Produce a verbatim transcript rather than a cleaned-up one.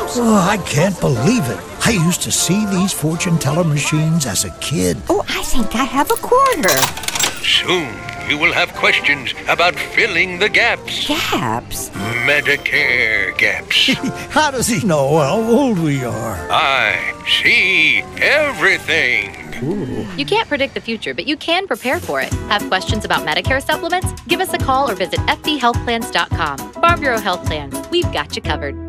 Oh, I can't believe it. I used to see these fortune teller machines as a kid. Oh, I think I have a quarter. Soon you will have questions about filling the gaps. Gaps? Medicare gaps. How does he know how old we are? I see everything. Ooh. You can't predict the future, but you can prepare for it. Have questions about Medicare supplements? Give us a call or visit f b health plans dot com. Farm Bureau Health Plans. We've got you covered.